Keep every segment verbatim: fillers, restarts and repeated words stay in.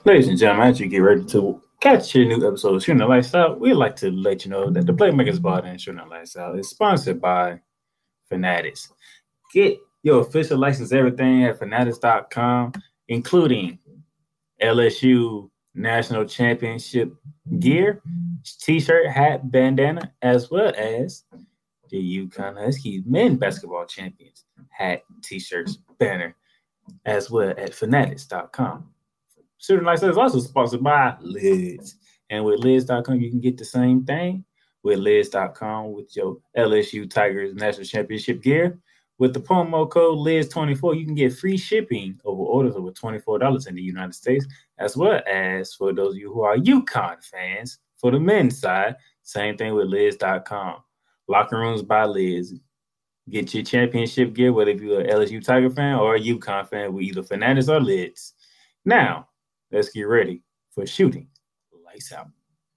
Ladies and gentlemen, as you get ready to catch your new episode of Shooting the Lights Out, we'd like to let you know that the Playmakers Bar and Shooting the Lights Out is sponsored by Fanatics. Get your official license everything at fanatics dot com, including L S U National Championship gear, t-shirt, hat, bandana, as well as the UConn Huskies men basketball champions hat, t-shirts, banner, as well at fanatics dot com. Shooting Lights Out is also sponsored by Lids. And with Lids dot com, you can get the same thing with Lids dot com with your L S U Tigers National Championship gear. With the promo code Lids twenty-four, you can get free shipping over orders over twenty-four dollars in the United States, as well as for those of you who are UConn fans, for the men's side, same thing with Lids dot com. Locker Rooms by Lids. Get your championship gear, whether you're an L S U Tiger fan or a UConn fan with either Fanatics or Lids. Now, let's get ready for Shooting Lights Out.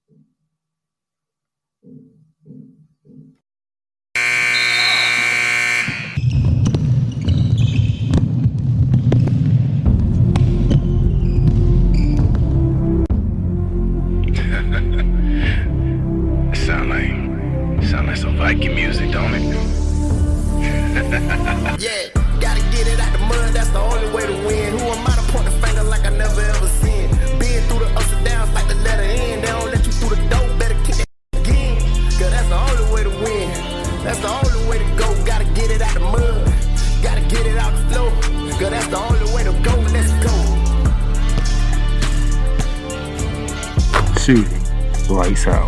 sound like sound like some Viking music, don't it? Yeah, gotta get it out the mud, that's the only way to win. Who am I to point the finger like I never ever seen? Been through the ups and downs like the letter N. They don't let you through the door, better kick that again. Cause that's the only way to win. That's the only way to go. Gotta get it out the mud, gotta get it out the flow. Cause that's the only way to go, let's go. Shooting Lights Out.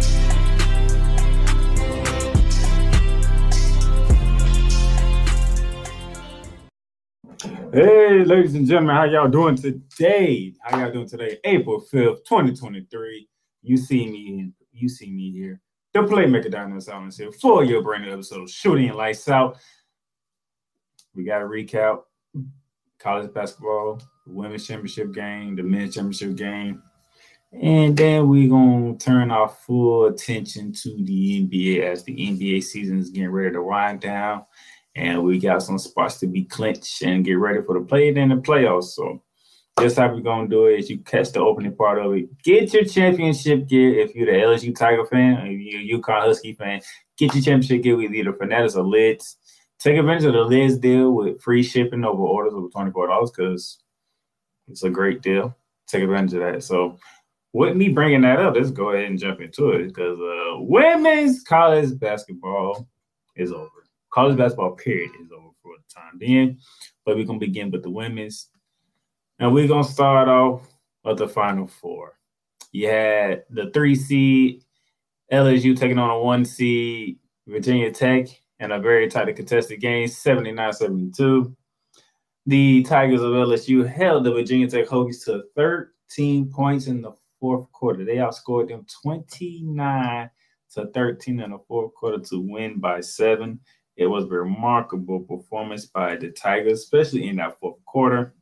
Hey, ladies and gentlemen, how y'all doing today? How y'all doing today? April fifth, twenty twenty-three. You see me, you see me here. The Playmaker Dino Silence here for your brand new episode of Shooting Lights Out. We got to recap college basketball, the women's championship game, the men's championship game. And then we're going to turn our full attention to the N B A as the N B A season is getting ready to wind down. And we got some spots to be clinched and get ready for the play in the playoffs. So just how we're going to do it is you catch the opening part of it. Get your championship gear if you're the L S U Tiger fan or you're a UConn Husky fan. Get your championship gear with either Fanatics or Lids. Take advantage of the Lids deal with free shipping over orders over twenty-four dollars because it's a great deal. Take advantage of that. So with me bringing that up, let's go ahead and jump into it because uh, women's college basketball is over. College basketball period is over for the time being, but we're going to begin with the women's. And we're going to start off with the Final Four. You had the three seed, L S U taking on a one seed, Virginia Tech, in a very tightly contested game, seventy-nine seventy-two. The Tigers of L S U held the Virginia Tech Hokies to thirteen points in the fourth quarter. They outscored them twenty-nine to thirteen in the fourth quarter to win by seven. It was a remarkable performance by the Tigers, especially in that fourth quarter.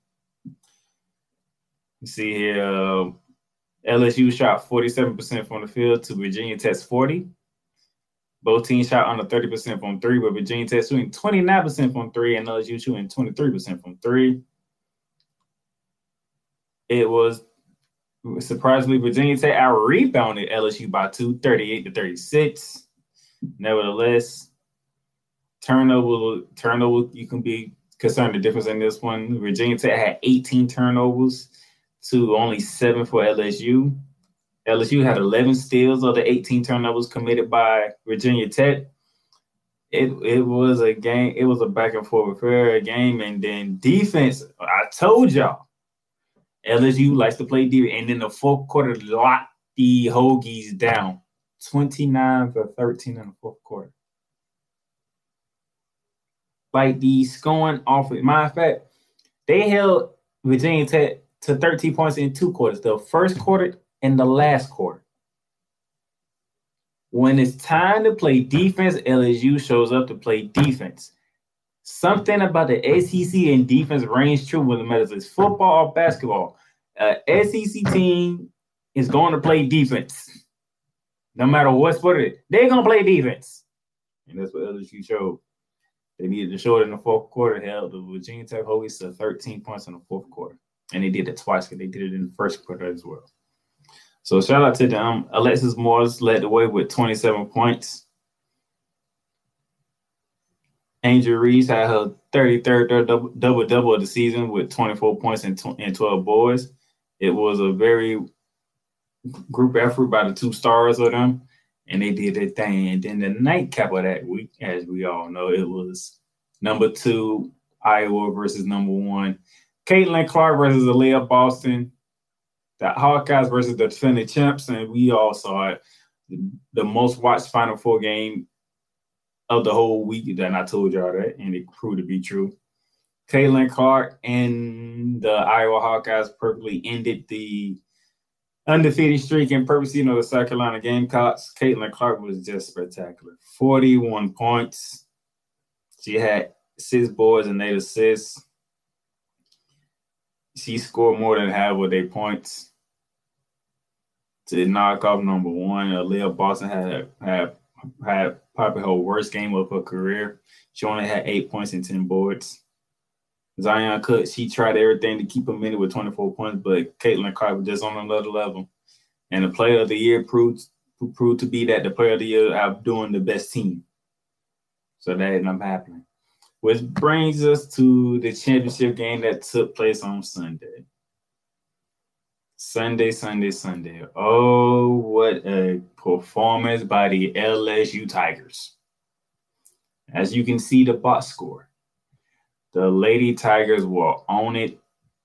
You see here, uh, L S U shot forty-seven percent from the field to Virginia Tech's forty. Both teams shot under thirty percent from three, but Virginia Tech shooting twenty-nine percent from three and L S U shooting twenty-three percent from three. It was surprisingly Virginia Tech out-rebounded L S U by two, thirty-eight to thirty-six. Nevertheless, Turnover, turnover, you can be concerned the difference in this one. Virginia Tech had eighteen turnovers to only seven for L S U. L S U had eleven steals of the eighteen turnovers committed by Virginia Tech. It it was a game. It was a back and forth fair game, and then defense. I told y'all, L S U likes to play defense, and then the fourth quarter locked the Hokies down, twenty-nine for thirteen in the fourth quarter. Like the scoring off it. Matter of fact, they held Virginia Tech to thirteen points in two quarters, the first quarter and the last quarter. When it's time to play defense, L S U shows up to play defense. Something about the S E C and defense reigns true whether it matters it's football or basketball. Uh, S E C team is going to play defense. No matter what sport it is, they're going to play defense. And that's what L S U showed. They needed to show it in the fourth quarter, held the Virginia Tech Hokies to thirteen points in the fourth quarter. And they did it twice because they did it in the first quarter as well. So shout out to them. Alexis Morris led the way with twenty-seven points. Angel Reese had her thirty-third double-double of the season with twenty-four points and, and twelve boards. It was a very group effort by the two stars of them, and they did their thing. And then the nightcap of that week, as we all know, it was number two, Iowa versus number one. Caitlin Clark versus Aaliyah Boston. The Hawkeyes versus the defending champs, and we all saw it. The, the most watched Final Four game of the whole week, and I told y'all that, and it proved to be true. Caitlin Clark and the Iowa Hawkeyes perfectly ended the undefeated streak and purpose, you know, the South Carolina Gamecocks. Caitlin Clark was just spectacular. forty-one points. She had six boards and eight assists. She scored more than half of their points to knock off number one. Aaliyah Boston had, had, had probably her worst game of her career. She only had eight points and ten boards. Zion Cook, she tried everything to keep them in it with twenty-four points, but Caitlin Clark was just on another level. And the player of the year proved, proved to be that the player of the year outdoing the best team. So that ended up happening. Which brings us to the championship game that took place on Sunday. Sunday, Sunday, Sunday. Oh, what a performance by the L S U Tigers. As you can see the box score. The Lady Tigers were on it.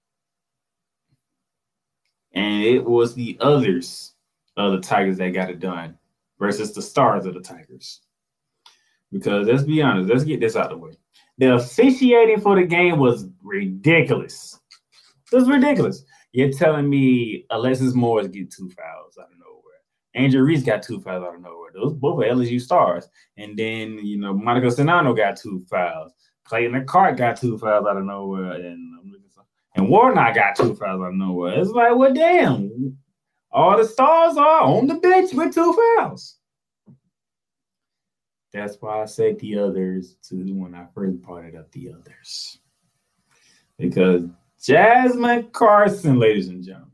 And it was the others of the Tigers that got it done versus the stars of the Tigers. Because let's be honest, let's get this out of the way. The officiating for the game was ridiculous. It was ridiculous. You're telling me Alexis Morris get two fouls out of nowhere. Angel Reese got two fouls out of nowhere. Those both are L S U stars. And then, you know, Monica Czinano got two fouls. Clayton Clark got two fouls out of nowhere. And, and Warnock got two fouls out of nowhere. It's like, well, damn. All the stars are on the bench with two fouls. That's why I said the others to when I first brought it up, the others. Because Jasmine Carson, ladies and gentlemen,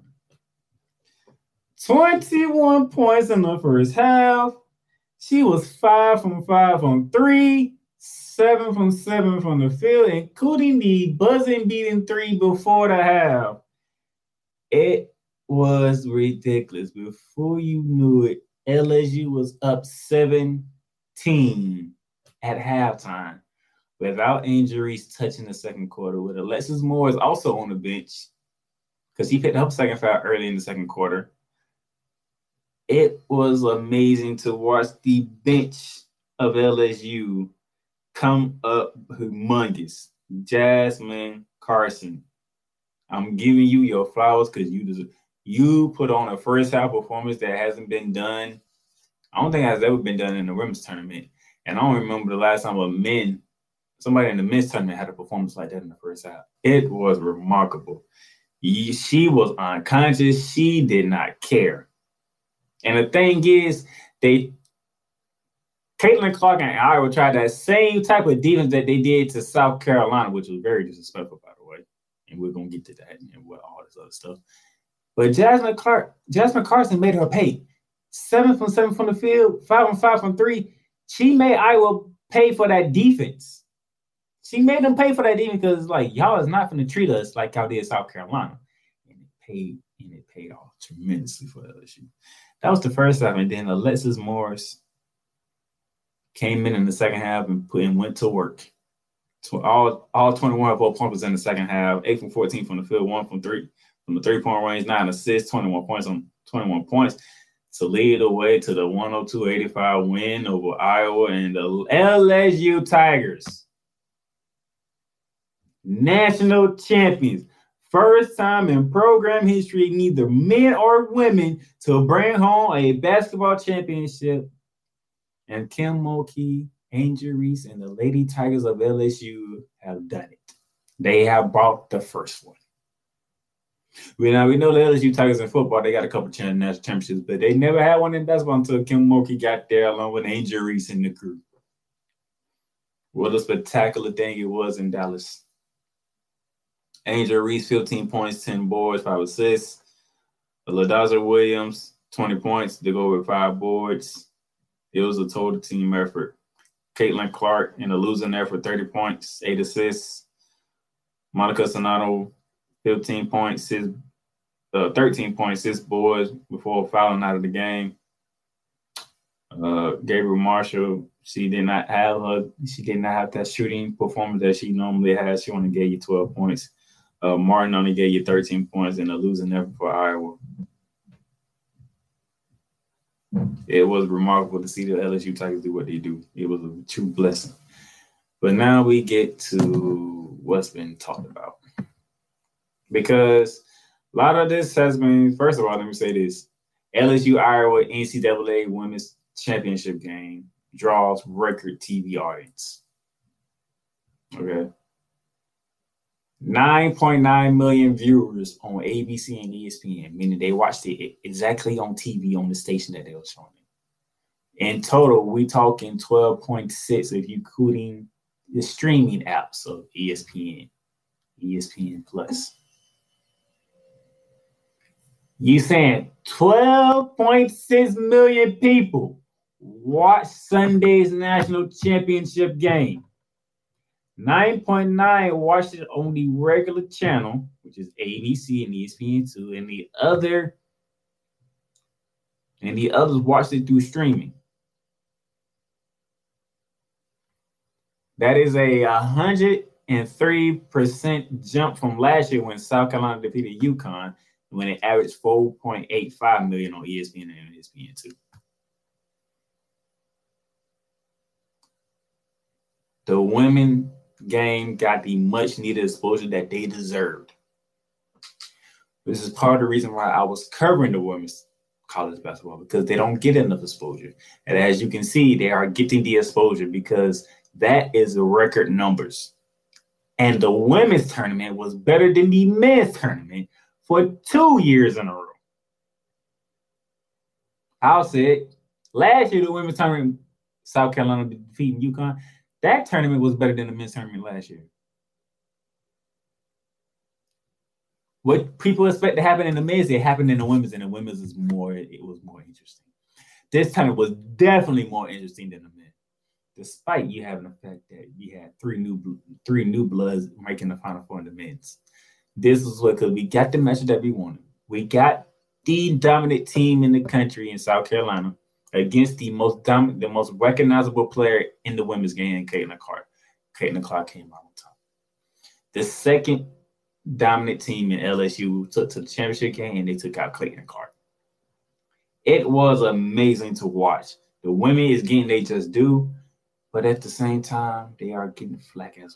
twenty-one points in the first half. She was five from five from three, seven from seven from the field, including the buzzing beating three before the half. It was ridiculous. Before you knew it, L S U was up seven. Team at halftime without injuries touching the second quarter, with Alexis Morris also on the bench because he picked up second foul early in the second quarter. It was amazing to watch the bench of L S U come up humongous. Jasmine Carson, I'm giving you your flowers because you deserve, you put on a first half performance that hasn't been done. I don't think it has ever been done in the women's tournament. And I don't remember the last time a men, somebody in the men's tournament had a performance like that in the first half. It was remarkable. She was unconscious. She did not care. And the thing is, they, Caitlin Clark and Iowa tried that same type of defense that they did to South Carolina, which was very disrespectful, by the way. And we're going to get to that and all this other stuff. But Jasmine Clark, Jasmine Carson made her pay. Seven from seven from the field, five from five from three. She made Iowa pay for that defense. She made them pay for that defense because, like, y'all is not going to treat us like y'all did South Carolina. And it paid, and it paid off tremendously for L S U. That was the first half, and then Alexis Morris came in in the second half and put and went to work. So all all twenty-one of her points was in the second half. Eight from fourteen from the field, one from three from the three-point range, nine assists, twenty-one points on twenty-one points. To lead the way to the one oh two eighty-five win over Iowa and the L S U Tigers. National champions. First time in program history, neither men or women to bring home a basketball championship. And Kim Mulkey, Angel Reese, and the Lady Tigers of L S U have done it. They have brought the first one. We now we know the L S U Tigers in football, they got a couple of national championships, but they never had one in basketball until Kim Mulkey got there along with Angel Reese and the crew. What a spectacular thing it was in Dallas. Angel Reese, fifteen points, ten boards, five assists. LaDazza Williams, twenty points to go with five boards. It was a total team effort. Caitlin Clark in a losing effort, thirty points, eight assists. Monica Sonato, fifteen points, six, uh, thirteen points, six boards before fouling out of the game. Uh, Gabriel Marshall, she did not have her, she did not have that shooting performance that she normally has. She only gave you twelve points. Uh, Martin only gave you thirteen points in a losing effort for Iowa. It was remarkable to see the L S U Tigers do what they do. It was a true blessing. But now we get to what's been talked about. Because a lot of this has been, first of all, let me say this. L S U Iowa N C double A Women's Championship game draws record T V audience. Okay. nine point nine million viewers on A B C and E S P N, meaning they watched it exactly on T V on the station that they were showing it. In total, we talking twelve point six if you including the streaming apps of E S P N, E S P N Plus. You saying twelve point six million people watch Sunday's national championship game. nine point nine watched it on the regular channel, which is A B C and E S P N two, and the other and the others watched it through streaming. That is a one hundred three percent jump from last year when South Carolina defeated UConn, when it averaged four point eight five million on E S P N and E S P N two. The women game got the much needed exposure that they deserved. This is part of the reason why I was covering the women's college basketball, because they don't get enough exposure. And as you can see, they are getting the exposure because that is the record numbers. And the women's tournament was better than the men's tournament for two years in a row. I'll say it. Last year, the women's tournament, South Carolina defeating UConn, that tournament was better than the men's tournament last year. What people expect to happen in the men's, it happened in the women's, and the women's is more, it was more interesting. This tournament was definitely more interesting than the men, despite you having the fact that you had three new three new bloods making the Final Four in the men's. This is what, because we got the matchup that we wanted. We got the dominant team in the country in South Carolina against the most dominant, the most recognizable player in the women's game, Caitlin Clark. Caitlin Clark came out on top. The second dominant team in L S U took to the championship game, and they took out Caitlin Clark. It was amazing to watch. The women is getting they just do, but at the same time, they are getting flack as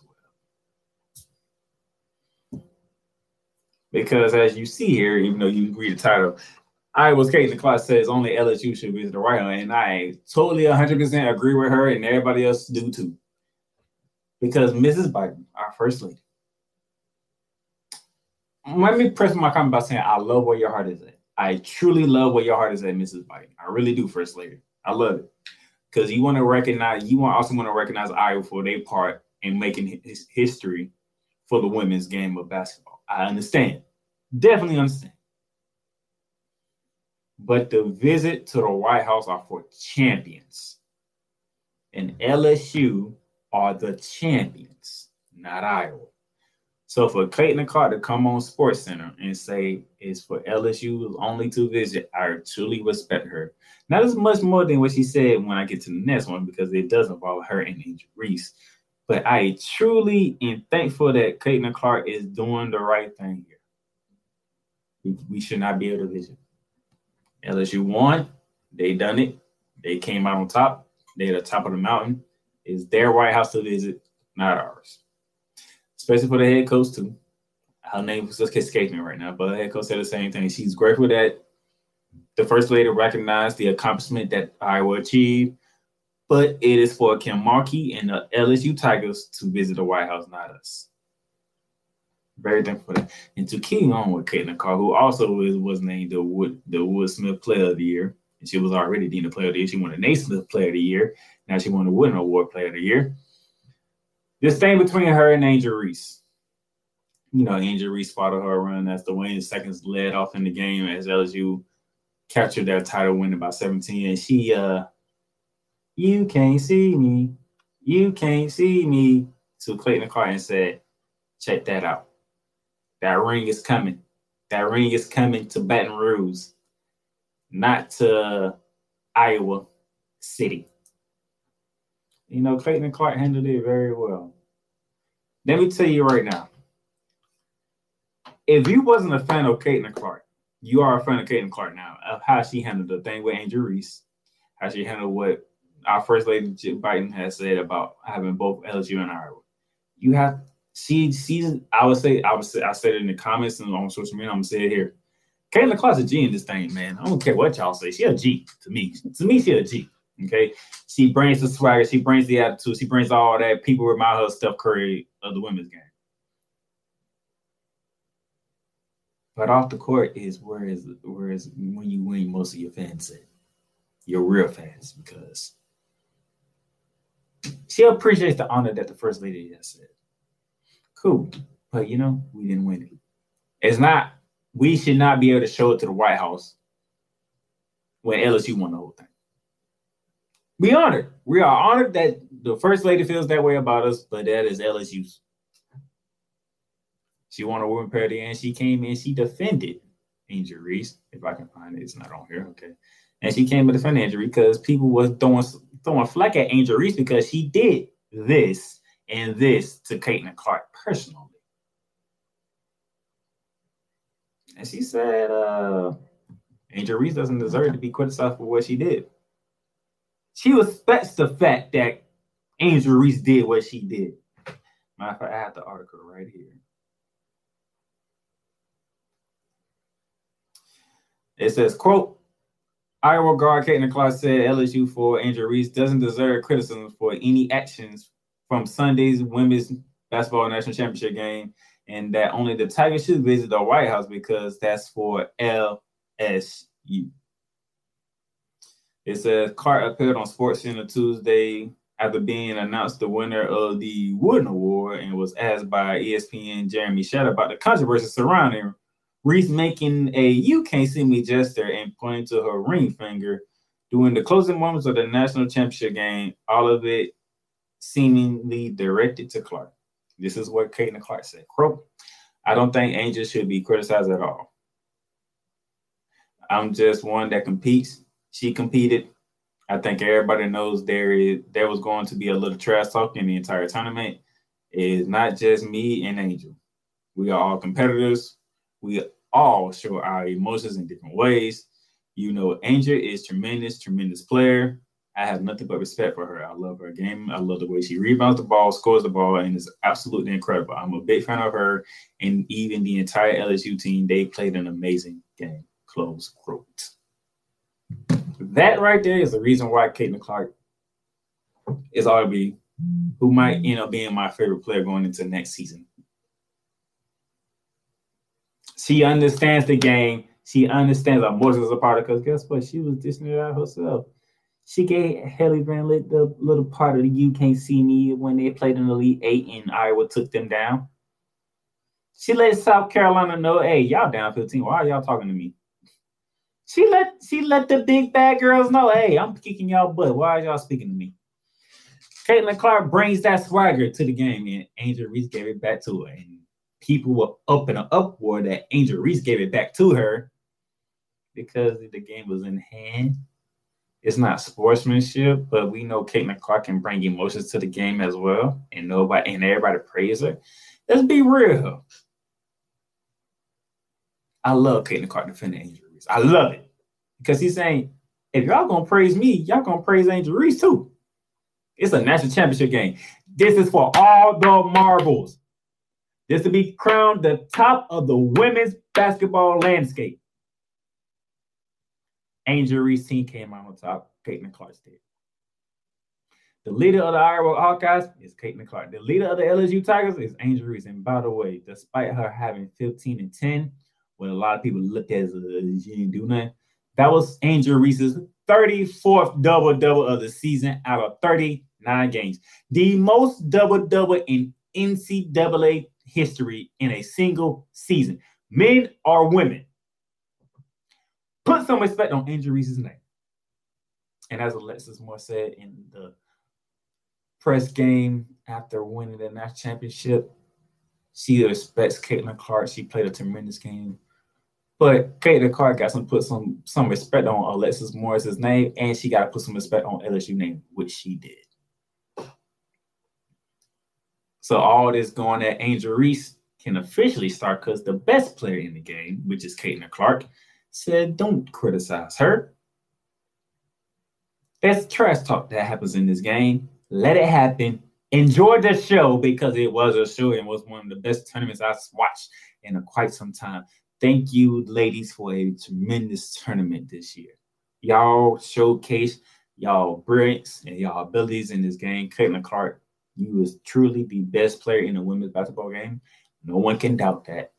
well. Because as you see here, even though you read the title, Iowa's Caitlin Clark says only L S U should visit the White House, and I totally one hundred percent agree with her, and everybody else do too. Because Missus Biden, our First Lady, let me press my comment by saying I love where your heart is at. I truly love where your heart is at, Missus Biden. I really do, First Lady. I love it. Because you want to recognize, you want also want to recognize Iowa for their part in making his history for the women's game of basketball. I understand. Definitely understand. But the visit to the White House are for champions. And L S U are the champions, not Iowa. So for Caitlin Clark to come on SportsCenter and say it's for L S U only to visit, I truly respect her. Not as much more than what she said when I get to the next one, because it does involve her and Angel Reese. But I truly am thankful that Caitlin Clark is doing the right thing here. We, we should not be able to visit. L S U won. They done it. They came out on top. They're at the top of the mountain. It's their White House to visit, not ours. Especially for the head coach, too. Her name is just escaping me right now, but the head coach said the same thing. She's grateful that the First Lady recognized the accomplishment that Iowa achieved, but it is for Kim Mulkey and the L S U Tigers to visit the White House, not us. Very thankful for that. And to keep on with Caitlin Clark, who also was, was named the Wood, the Wood Smith Player of the Year, and she was already deemed the Player of the Year. She won the Naismith Player of the Year. Now she won the Wooden Award Player of the Year. This thing between her and Angel Reese. you know, Angel Reese followed her run as the winning seconds led off in the game as L S U captured their title win by seventeen. And she, uh, you can't see me, you can't see me, to Clayton Clark and said, check that out. That ring is coming. That ring is coming to Baton Rouge, not to Iowa City. You know, Clayton Clark handled it very well. Let me tell you right now, if you wasn't a fan of Caitlin Clark, you are a fan of Caitlin Clark now, of how she handled the thing with Angel Reese, how she handled what our First Lady Jill Biden has said about having both L S U and Iowa. You have, she, she's, I would say, I would say, I said it in the comments and on social media, I'm going to say it here. Caitlin Clark's a G in this thing, man. I don't care what y'all say. She a G to me. To me, she a G, okay? She brings the swagger. She brings the attitude. She brings all that. People remind her of Steph Curry of the women's game. But off the court is where is where is when you win most of your fans at, your real fans, because she appreciates the honor that the First Lady has said. Cool, but you know we didn't win it. It's not. We should not be able to show it to the White House when L S U won the whole thing. We honored. We are honored that the First Lady feels that way about us, but that is L S U's. She won a women parity, and she came in. She defended Angel Reese. If I can find it, it's not on here. Okay, and she came to defend Angel Reese because people was throwing throwing flack at Angel Reese because she did this and this to Caitlin Clark personally. And she said, uh, Angel Reese doesn't deserve to be criticized for what she did. She respects the fact that Angel Reese did what she did. Matter of fact, I have the article right here. It says, quote, Iowa guard Caitlin Clark said L S U for Angel Reese doesn't deserve criticism for any actions from Sunday's women's basketball national championship game, and that only the Tigers should visit the White House because that's for L S U. It says Clark appeared on SportsCenter Tuesday after being announced the winner of the Wooden Award and was asked by E S P N Jeremy Shatter about the controversy surrounding Reese making a "you can't see me" gesture and pointing to her ring finger during the closing moments of the national championship game, all of it seemingly directed to Clark. This is what Caitlin Clark said. Quote, I don't think Angel should be criticized at all. I'm just one that competes. She competed. I think everybody knows there is there was going to be a little trash talk in the entire tournament. It's not just me and Angel. We are all competitors. We all show our emotions in different ways. You know, Angel is tremendous, tremendous player. I have nothing but respect for her. I love her game. I love the way she rebounds the ball, scores the ball, and is absolutely incredible. I'm a big fan of her, and even the entire L S U team, they played an amazing game. Close quote. That right there is the reason why Caitlin Clark is arguably who might end up being my favorite player going into next season. She understands the game. She understands emotions as a part of it, because guess what? She was dishing it out herself. She gave Haley Van Lith the little part of the "you can't see me" when they played in the Elite Eight and Iowa took them down. She let South Carolina know, hey, y'all down fifteen. Why are y'all talking to me? She let she let the big bad girls know, hey, I'm kicking y'all butt. Why are y'all speaking to me? Caitlin Clark brings that swagger to the game, and Angel Reese gave it back to her. And people were up in an uproar that Angel Reese gave it back to her because the game was in hand. It's not sportsmanship, but we know Caitlin Clark can bring emotions to the game as well, and nobody and everybody praise her. Let's be real. I love Caitlin Clark defending Angel Reese. I love it because he's saying, if y'all gonna praise me, y'all gonna praise Angel Reese too. It's a national championship game. This is for all the marbles. This to be crowned the top of the women's basketball landscape. Angel Reese team came out on top. Caitlin Clark did. The leader of the Iowa Hawkeyes is Caitlin Clark. The leader of the L S U Tigers is Angel Reese. And by the way, despite her having fifteen and ten, what a lot of people look at as a, she didn't do nothing, that was Angel Reese's thirty-fourth double-double of the season out of thirty-nine games. The most double-double in N C double A history in a single season. Men or women. Put some respect on Angel Reese's name. And as Alexis Moore said in the press game after winning the national championship, she respects Caitlin Clark. She played a tremendous game. But Caitlin Clark got to put some, some respect on Alexis Morris's name, and she got to put some respect on L S U name, which she did. So all this going at Angel Reese can officially start because the best player in the game, which is Caitlin Clark, said don't criticize her. That's trash talk that happens in this game. Let it happen. Enjoy the show because it was a show and was one of the best tournaments I've watched in quite some time. Thank you, ladies, for a tremendous tournament this year. Y'all showcase y'all brilliance and y'all abilities in this game. Caitlin Clark, you was truly the best player in the women's basketball game. No one can doubt that.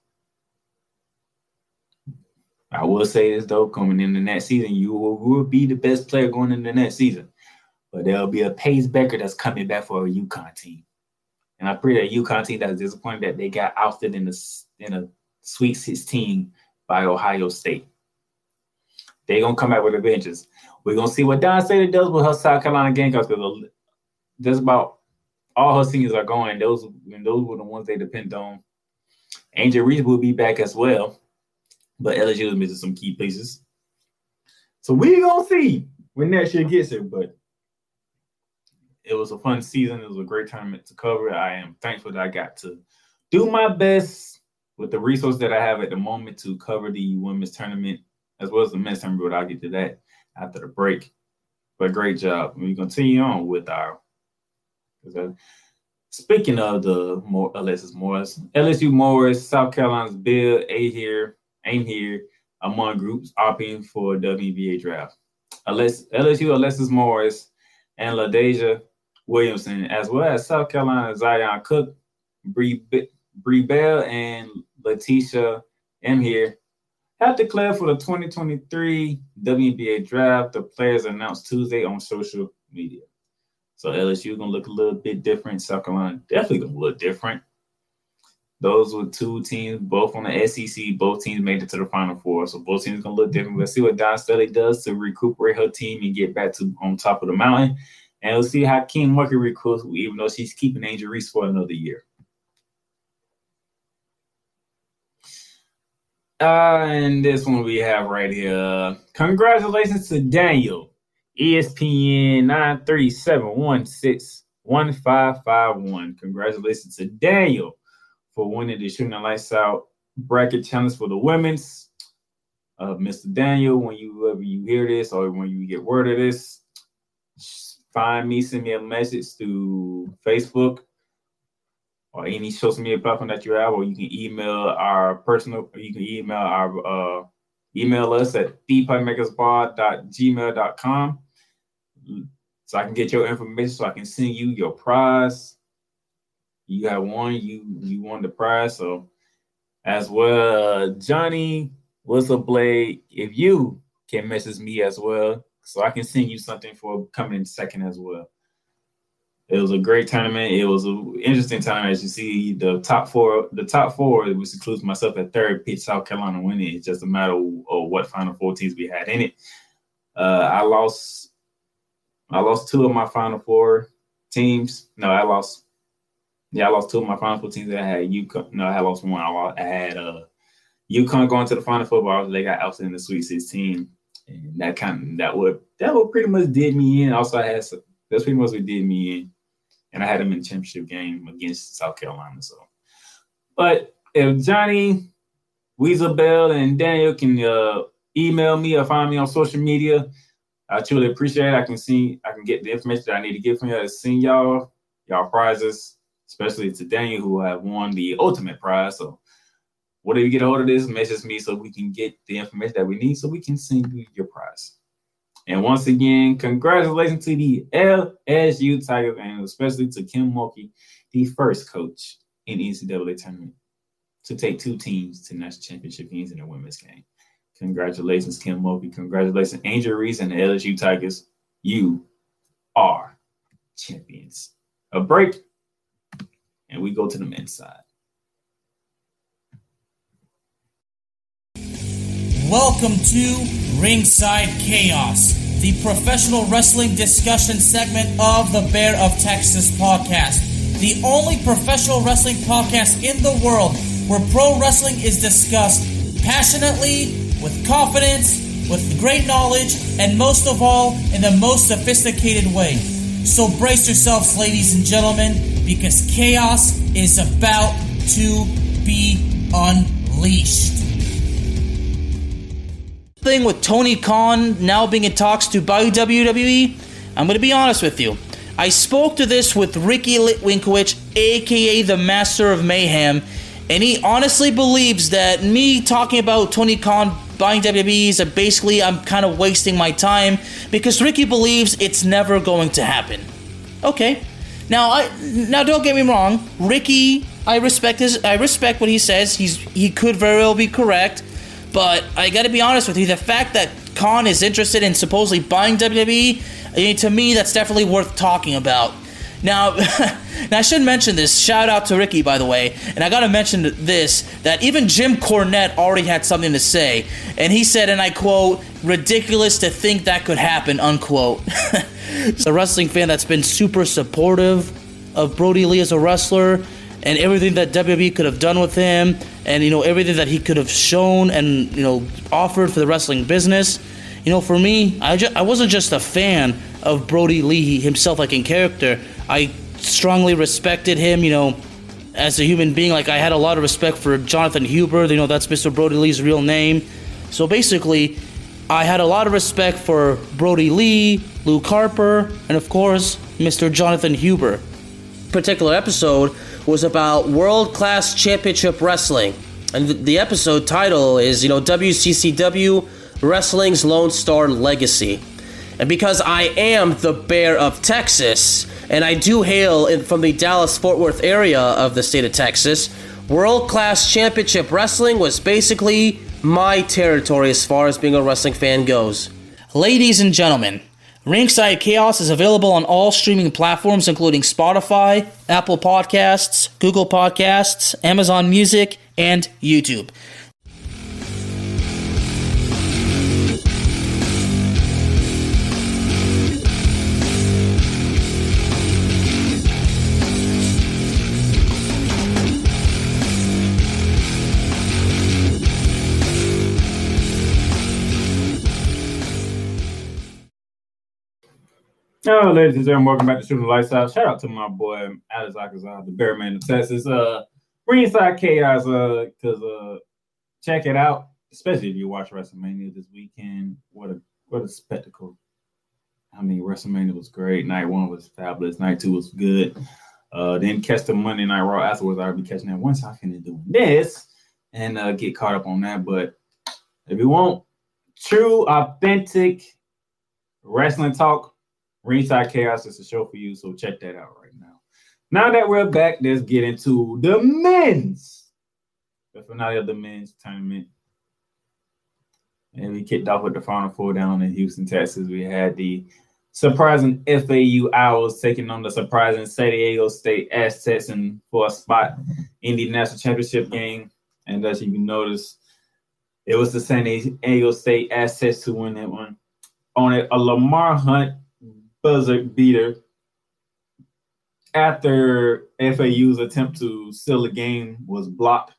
I will say this, though, coming into next season, you will, will be the best player going into the next season. But there'll be a Pace Becker that's coming back for a UConn team. And I pray that UConn team that's disappointed that they got ousted in, the, in a Sweet sixteen by Ohio State. They're going to come out with adventures. We're going to see what Dawn Staley does with her South Carolina Gamecocks because just about all her seniors are going. Those, and those were the ones they depend on. Angel Reese will be back as well. But L S U is missing some key pieces. So we're going to see when next year gets here. But it was a fun season. It was a great tournament to cover. I am thankful that I got to do my best with the resource that I have at the moment to cover the women's tournament as well as the men's tournament. But I'll get to that after the break. But great job. We continue on with our uh, speaking of the more Alexis Morris, L S U Morris, South Carolina's Bill A here, aim here among groups opting for W N B A draft. L S U Alexis Morris and LaDasia Williamson, as well as South Carolina Zion Cook, Bree, Bree Bell, and Letitia M here have declared for the twenty twenty-three W N B A draft. The players announced Tuesday on social media. So L S U going to look a little bit different. South Carolina definitely going to look different. Those were two teams, both on the S E C. Both teams made it to the Final Four. So both teams going to look different. Let's see what Dawn Staley does to recuperate her team and get back to on top of the mountain. And we'll see how Kim Mulkey recruits, even though she's keeping Angel Reese for another year. Uh, and this one we have right here. Congratulations to Daniel. E S P N nine three seven one six one five five one. Congratulations to Daniel for winning the Shooting the Lights Out bracket challenge for the women's. Uh, Mister Daniel, when you whenever you hear this or when you get word of this, find me, send me a message through Facebook or any social media platform that you have, or you can email our personal, or you can email our uh, email us at the playmakersbar at gmail dot com so I can get your information so I can send you your prize. You have won, you you won the prize. So as well, uh, Johnny Whistleblade, if you can message me as well, so I can send you something for coming in second as well. It was a great tournament. It was an interesting time. As you see, the top four, the top four, which includes myself at third, picked South Carolina winning. It's just a matter of, of what Final Four teams we had in it. Uh, I lost, I lost two of my Final Four teams. No, I lost. Yeah, I lost two of my Final Four teams. I had UConn. No, I lost one. I, lost, I had uh, UConn going to the Final Four, but they got ousted in the Sweet sixteen, and that kind of that would that would pretty much did me in. Also, I had some, that's pretty much what did me in. And I had him in the championship game against South Carolina. So, but if Johnny, Weasel Bell, and Daniel can uh, email me or find me on social media, I truly appreciate it. I can see, I can get the information that I need to get from you to send y'all y'all prizes, especially to Daniel, who have won the ultimate prize. So, whatever you get a hold of this, message me so we can get the information that we need so we can send you your prize. And once again, congratulations to the L S U Tigers and especially to Kim Mulkey, the first coach in the N C double A tournament to take two teams to national championship games in the women's game. Congratulations, Kim Mulkey. Congratulations, Angel Reese and the L S U Tigers. You are champions. A break, and we go to the men's side. Welcome to Ringside Chaos, the professional wrestling discussion segment of the Bear of Texas podcast. The only professional wrestling podcast in the world where pro wrestling is discussed passionately, with confidence, with great knowledge, and most of all, in the most sophisticated way. So brace yourselves, ladies and gentlemen, because chaos is about to be unleashed. Thing with Tony Khan now being in talks to buy W W E, I'm going to be honest with you. I spoke to this with Ricky Litwinkowicz, aka the Master of Mayhem, and he honestly believes that me talking about Tony Khan buying W W E is that basically I'm kind of wasting my time because Ricky believes it's never going to happen. Okay. Now I now don't get me wrong, Ricky, I respect his I respect what he says. He's he could very well be correct, but I got to be honest with you, the fact that Khan is interested in supposedly buying W W E, I mean, to me that's definitely worth talking about. Now, now I should mention this. Shout out to Ricky, by the way. And I got to mention this, that even Jim Cornette already had something to say. And he said, and I quote, "Ridiculous to think that could happen," unquote. It's a wrestling fan that's been super supportive of Brody Lee as a wrestler and everything that W W E could have done with him and, you know, everything that he could have shown and, you know, offered for the wrestling business. You know, for me, I, ju- I wasn't just a fan of Brody Lee himself, like in character. I strongly respected him, you know, as a human being. Like, I had a lot of respect for Jonathan Huber. You know, that's Mister Brody Lee's real name. So basically, I had a lot of respect for Brody Lee, Luke Harper, and of course, Mister Jonathan Huber. This particular episode was about World Class Championship Wrestling. And the episode title is, you know, W C C W Wrestling's Lone Star Legacy. And because I am the Bear of Texas, and I do hail in, from the Dallas-Fort Worth area of the state of Texas, World Class Championship Wrestling was basically my territory as far as being a wrestling fan goes. Ladies and gentlemen, Ringside Chaos is available on all streaming platforms including Spotify, Apple Podcasts, Google Podcasts, Amazon Music, and YouTube. Hello, ladies and gentlemen, welcome back to Shooting the Lights Out. Shout out to my boy Alex Akazar, the Bear Man of Texas. Uh, Ringside Chaos, uh, because uh, check it out, especially if you watch WrestleMania this weekend. What a what a spectacle! I mean, WrestleMania was great. Night one was fabulous. Night two was good. Uh, then catch the Monday Night Raw afterwards. I'll be catching that once I finish doing this and uh, get caught up on that. But if you want true, authentic wrestling talk, Ringside Chaos is a show for you, so check that out right now. Now that we're back, let's get into the men's. The finale of the men's tournament. And we kicked off with the Final Four down in Houston, Texas. We had the surprising F A U Owls taking on the surprising San Diego State Aztecs in for a spot in the national championship game. And as you can notice, it was the San Diego State Aztecs who won that one. On it, a Lamar Hunt buzzer beater after F A U's attempt to seal the game was blocked.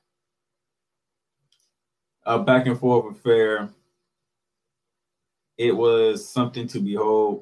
A back and forth affair. It was something to behold.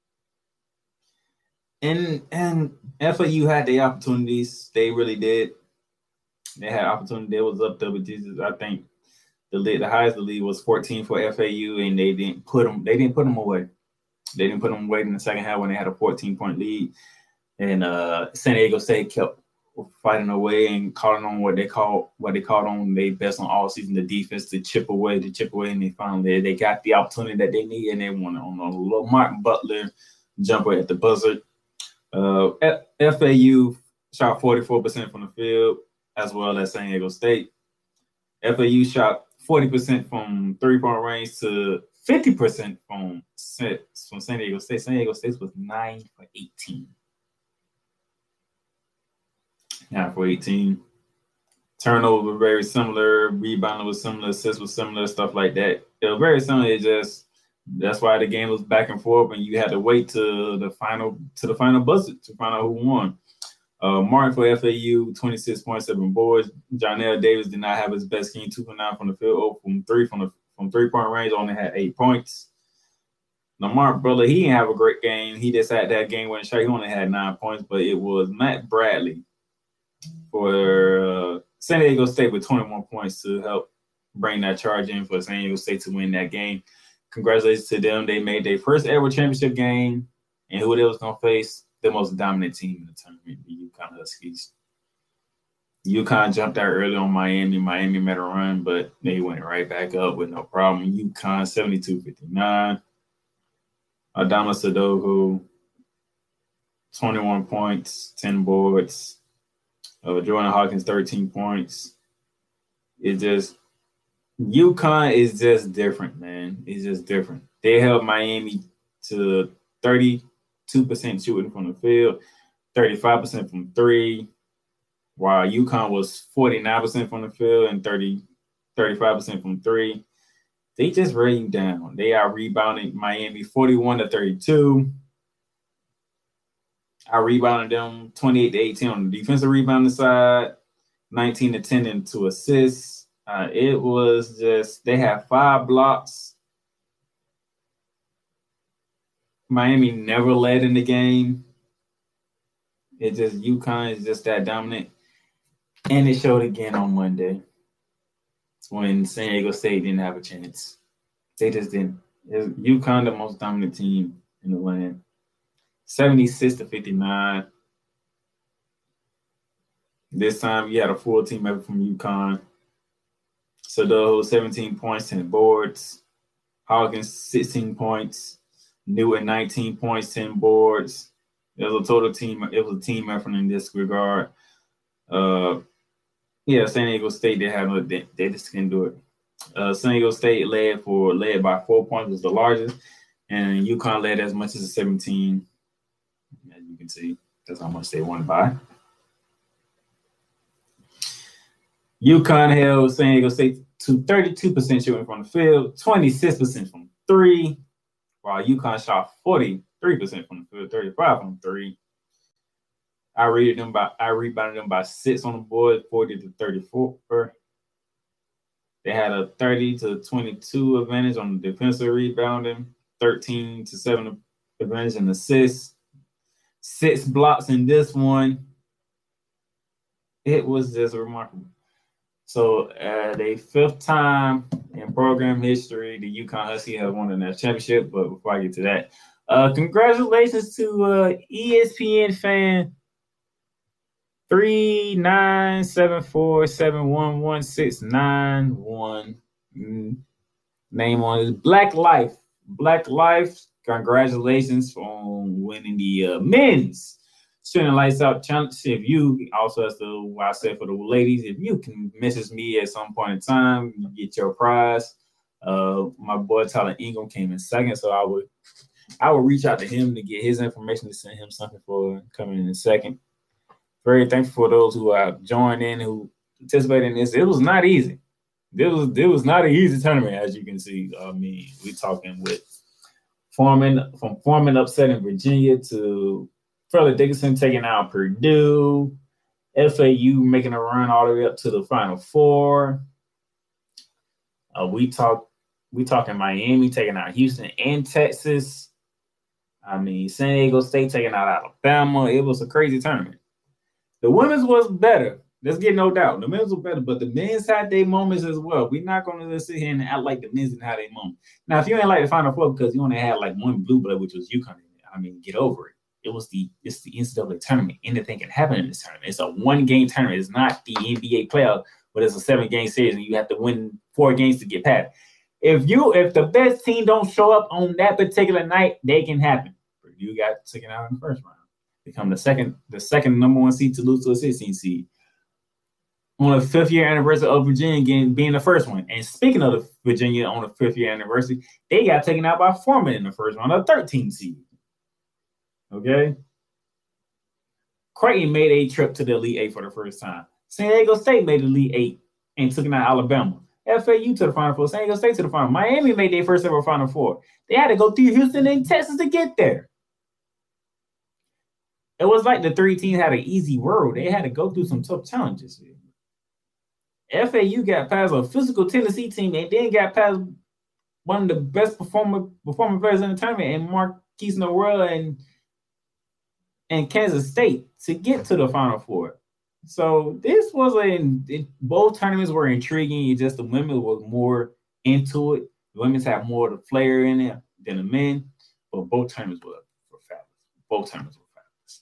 And and F A U had the opportunities. They really did. They had opportunity. They was up there with Jesus. I think the lead, the highest the lead was fourteen for F A U, and they didn't put them. They didn't put them away. They didn't put them away in the second half when they had a fourteen-point lead. And uh, San Diego State kept fighting away and calling on what they call what they called on they best on all season, the defense to chip away, to chip away, and they finally they got the opportunity that they need, and they won it on a little Martin Butler jumper at the buzzer. Uh, F A U shot forty-four percent from the field, as well as San Diego State. F A U shot forty percent from three-point range to fifty percent from from San Diego State. San Diego State was nine for eighteen. nine for eighteen. Turnover was very similar. Rebounding was similar. Assists was similar. Stuff like that. It was very similar. It just that's why the game was back and forth, and you had to wait to the final to the final buzzer to find out who won. Uh, Martin for F A U, twenty-six point seven boards. Jonell Davis did not have his best game, two for nine from the field, oh from three from the from three point range, only had eight points. Lamar Brother, he didn't have a great game. He just had that game winning shot. He only had nine points, but it was Matt Bradley for uh, San Diego State with twenty-one points to help bring that charge in for San Diego State to win that game. Congratulations to them. They made their first ever championship game, and who they was going to face? The most dominant team in the tournament, the UConn Huskies. UConn jumped out early on Miami. Miami made a run, but they went right back up with no problem. UConn seventy-two fifty-nine. Adama Sadogu, twenty-one points, ten boards. Uh, Jordan Hawkins, thirteen points. It's just, UConn is just different, man. It's just different. They held Miami to thirty-two percent shooting from the field, thirty-five percent from three, while UConn was forty-nine percent from the field and thirty, thirty-five percent from three. They just ran you down. They out rebounding Miami forty-one to thirty-two. I rebounded them twenty-eight to eighteen on the defensive rebounding side, nineteen to ten into assists. Uh, it was just, they had five blocks. Miami never led in the game. It just, UConn is just that dominant. And it showed again on Monday when San Diego State didn't have a chance. They just didn't. UConn, the most dominant team in the land. seventy-six to fifty-nine. This time, you had a full team effort from UConn. Sadohu, seventeen points, ten boards. Hawkins, sixteen points. Newton, nineteen points, ten boards. It was a total team. It was a team effort in this regard. Uh, yeah, San Diego State, they had no, they, they just couldn't do it. Uh, San Diego State led for led by four points, was the largest, and UConn led as much as a seventeen. As you can see, that's how much they won by. UConn held San Diego State to thirty-two percent shooting from the field, twenty-six percent from three, while UConn shot forty-three percent from the field, thirty-five from three. I rated them by I rebounded them by six on the board, forty to thirty-four. They had a thirty to twenty-two advantage on the defensive rebounding, thirteen to seven advantage in assists, six blocks in this one. It was just remarkable. So, uh, the fifth time in program history, the UConn Huskies have won the national championship. But before I get to that, uh, congratulations to uh, E S P N fan three nine seven four seven one one six nine one. Mm, name on it, Black Life. Black Life, congratulations on winning the uh, men's Shooting Lights Out challenge. If you also, as the what I said for the ladies, if you can message me at some point in time, you get your prize. Uh, my boy Tyler Ingram came in second, so I would I would reach out to him to get his information to send him something for coming in second. Very thankful for those who have joined in, who participated in this. It was not easy. It was it was not an easy tournament, as you can see. I mean, we talking with Foreman from Foreman upsetting Virginia to Fairleigh Dickinson taking out Purdue, F A U making a run all the way up to the Final Four. Uh, we talk we talking Miami taking out Houston and Texas. I mean, San Diego State taking out Alabama. It was a crazy tournament. The women's was better. Let's get no doubt. The men's was better, but the men's had their moments as well. We're not going to just sit here and act like the men's didn't have their moments. Now, if you ain't like the Final Four because you only had like one blue blood, which was UConn, I mean, get over it. It was the it's the N C double A tournament. Anything can happen in this tournament. It's a one-game tournament. It's not the N B A playoff, but it's a seven-game series, and you have to win four games to get past. If you if the best team don't show up on that particular night, they can happen. Purdue got taken out in the first round. Become the second the second number one seed to lose to a sixteen seed. On the fifth year anniversary of Virginia getting, being the first one. And speaking of the Virginia on the fifth year anniversary, they got taken out by Foreman in the first round, a thirteen seed. Okay? Creighton made a trip to the Elite Eight for the first time. San Diego State made the Elite Eight and took it out Alabama. F A U to the Final Four. San Diego State to the Final. Miami made their first ever Final Four. They had to go through Houston and Texas to get there. It was like the three teams had an easy road. They had to go through some tough challenges. F A U got past a physical Tennessee team and then got past one of the best performer performing players in the tournament, and Marquise Noel and and Kansas State to get to the Final Four. So this was a it, both tournaments were intriguing. It's just the women was more into it. The women's had more of the flair in it than the men, but both tournaments were, were fabulous. Both tournaments were fabulous.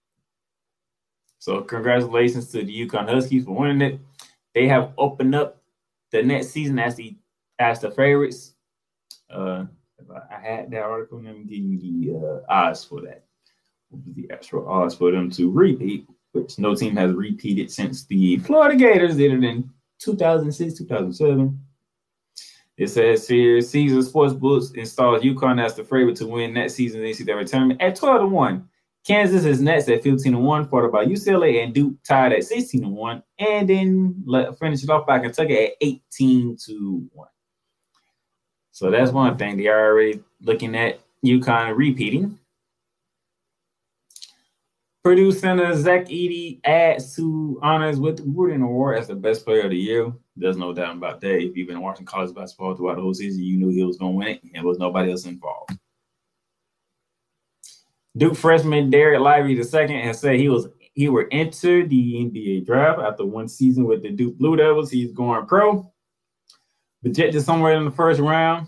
So congratulations to the UConn Huskies for winning it. They have opened up the next season as the as the favorites. Uh, if I, I had that article, let me give you the uh, odds for that. What was the actual odds for them to repeat? Which no team has repeated since the Florida Gators did it in two thousand six, two thousand seven. It says here, Caesar Sportsbooks installs UConn as the favorite to win next season's N C double A tournament at twelve to one. Kansas is next at fifteen to one, followed by U C L A and Duke tied at sixteen to one. And then let finish it off by Kentucky at eighteen to one. So that's one thing. They are already looking at UConn repeating. Purdue Center Zach Edey adds to honors with the Wooden Award as the best player of the year. There's no doubt about that. If you've been watching college basketball throughout the whole season, you knew he was going to win it, and there was nobody else involved. Duke freshman Derek Lively the second has said he was he would enter the N B A draft after one season with the Duke Blue Devils. He's going pro. Projected somewhere in the first round.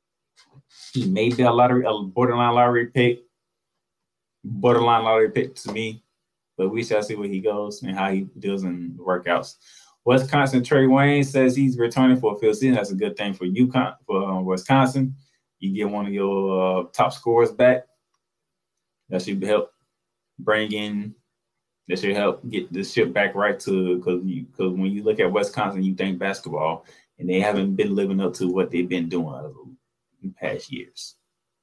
He may be a lottery, a borderline lottery pick. Borderline lottery pick to me, but we shall see where he goes and how he deals in workouts. Wisconsin Trey Wayne says he's returning for a field season. That's a good thing for UConn, for um, Wisconsin. You get one of your uh, top scorers back. That should help bring in. That should help get the ship back right to because you because when you look at Wisconsin, you think basketball, and they haven't been living up to what they've been doing in past years.